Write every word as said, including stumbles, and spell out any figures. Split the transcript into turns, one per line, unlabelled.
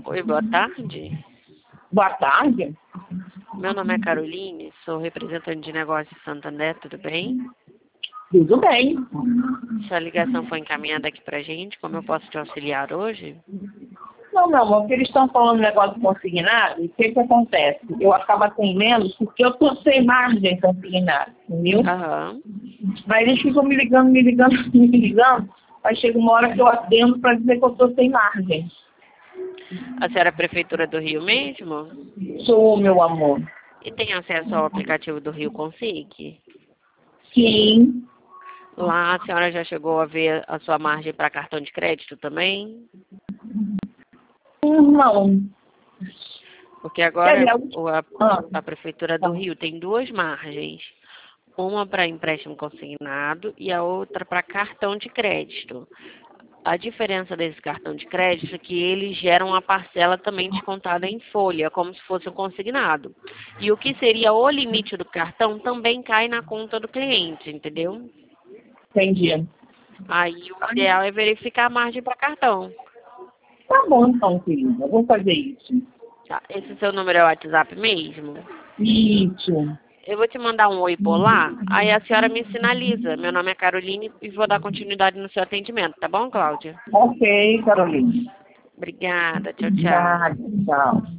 Oi, boa tarde.
Boa tarde.
Meu nome é Caroline, sou representante de negócios de Santander, tudo bem?
Tudo bem.
Sua ligação foi encaminhada aqui pra gente, como eu posso te auxiliar hoje?
Não, meu amor, porque eles estão falando negócio consignado, e o que que acontece? Eu acabo atendendo porque eu tô sem margem consignada, entendeu?
Aham.
Mas eles ficam me ligando, me ligando, me ligando, aí chega uma hora que eu atendo para dizer que eu tô sem margem.
A senhora é prefeitura do Rio mesmo?
Sou, meu amor.
E tem acesso ao aplicativo do Rio Consig?
Sim.
Lá a senhora já chegou a ver a sua margem para cartão de crédito também?
Não.
Porque agora
Quer
o- a,
Ah,
a prefeitura do Rio tem duas margens. Uma para empréstimo consignado e a outra para cartão de crédito. A diferença desse cartão de crédito é que ele gera uma parcela também descontada em folha, como se fosse um consignado. E o que seria o limite do cartão também cai na conta do cliente, entendeu?
entendi.
Aí o ideal é verificar a margem para cartão.
Tá bom então, querida. Eu vou fazer isso.
Tá? Esse seu número é o WhatsApp mesmo?
Isso.
Eu vou te mandar um oi por lá, aí a senhora me sinaliza. Meu nome é Caroline e vou dar continuidade no seu atendimento, tá bom, Cláudia?
Ok, Carolina.
Obrigada, tchau, tchau.
Nada, tchau.